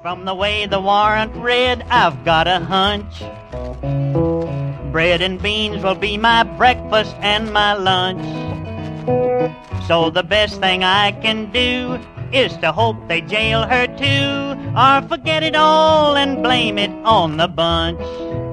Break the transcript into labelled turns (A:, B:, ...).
A: From the way the warrant read, I've got a hunch. Bread and beans will be my breakfast and my lunch. So the best thing I can do is to hope they jail her too, or forget it all and blame it on the bunch.